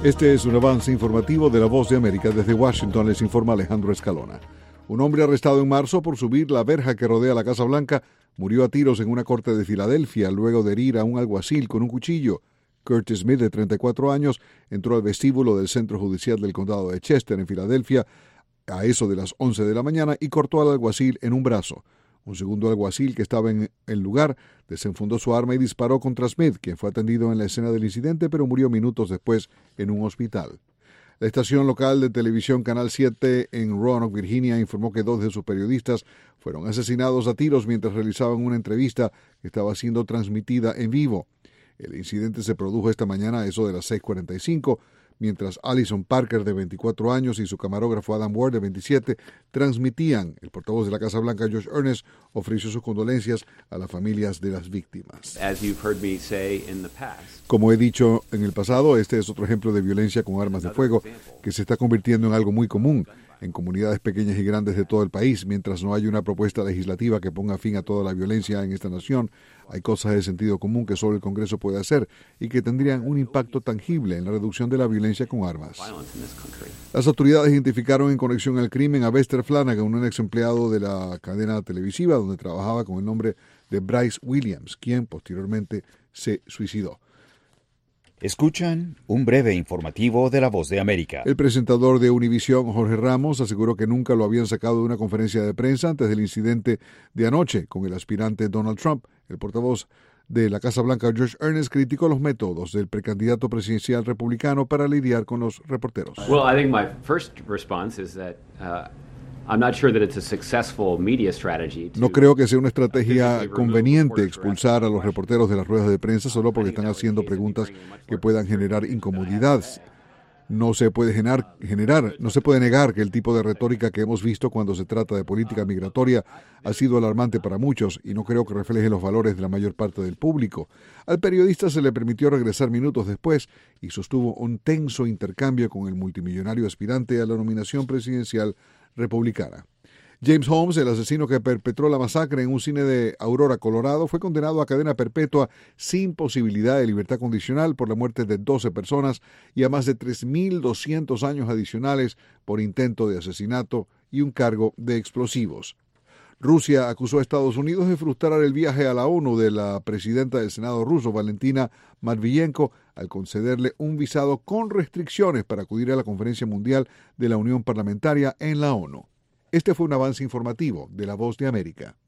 Este es un avance informativo de La Voz de América. Desde Washington les informa Alejandro Escalona. Un hombre arrestado en marzo por subir la verja que rodea la Casa Blanca murió a tiros en una corte de Filadelfia luego de herir a un alguacil con un cuchillo. Curtis Smith, de 34 años, entró al vestíbulo del Centro Judicial del Condado de Chester, en Filadelfia, a eso de las 11 de la mañana y cortó al alguacil en un brazo. Un segundo alguacil que estaba en el lugar desenfundó su arma y disparó contra Smith, quien fue atendido en la escena del incidente, pero murió minutos después en un hospital. La estación local de televisión Canal 7 en Roanoke, Virginia, informó que 2 de sus periodistas fueron asesinados a tiros mientras realizaban una entrevista que estaba siendo transmitida en vivo. El incidente se produjo esta mañana a eso de las 6:45, mientras Allison Parker, de 24 años, y su camarógrafo Adam Ward, de 27, transmitían. El portavoz de la Casa Blanca, Josh Earnest, ofreció sus condolencias a las familias de las víctimas. Como he dicho en el pasado, este es otro ejemplo de violencia con armas de fuego que se está convirtiendo en algo muy común en comunidades pequeñas y grandes de todo el país. Mientras no haya una propuesta legislativa que ponga fin a toda la violencia en esta nación, hay cosas de sentido común que solo el Congreso puede hacer y que tendrían un impacto tangible en la reducción de la violencia con armas. Las autoridades identificaron en conexión al crimen a Bester Flanagan, un ex empleado de la cadena televisiva donde trabajaba con el nombre de Bryce Williams, quien posteriormente se suicidó. Escuchan un breve informativo de La Voz de América. El presentador de Univisión, Jorge Ramos, aseguró que nunca lo habían sacado de una conferencia de prensa antes del incidente de anoche con el aspirante Donald Trump. El portavoz de la Casa Blanca, Josh Earnest, criticó los métodos del precandidato presidencial republicano para lidiar con los reporteros. Well, I think my first response is that no creo que sea una estrategia conveniente expulsar a los reporteros de las ruedas de prensa solo porque están haciendo preguntas que puedan generar incomodidad. No se puede negar que el tipo de retórica que hemos visto cuando se trata de política migratoria ha sido alarmante para muchos y no creo que refleje los valores de la mayor parte del público. Al periodista se le permitió regresar minutos después y sostuvo un tenso intercambio con el multimillonario aspirante a la nominación presidencial republicana. James Holmes, el asesino que perpetró la masacre en un cine de Aurora, Colorado, fue condenado a cadena perpetua sin posibilidad de libertad condicional por la muerte de 12 personas y a más de 3.200 años adicionales por intento de asesinato y un cargo de explosivos. Rusia acusó a Estados Unidos de frustrar el viaje a la ONU de la presidenta del Senado ruso, Valentina Matviyenko, al concederle un visado con restricciones para acudir a la Conferencia Mundial de la Unión Parlamentaria en la ONU. Este fue un avance informativo de La Voz de América.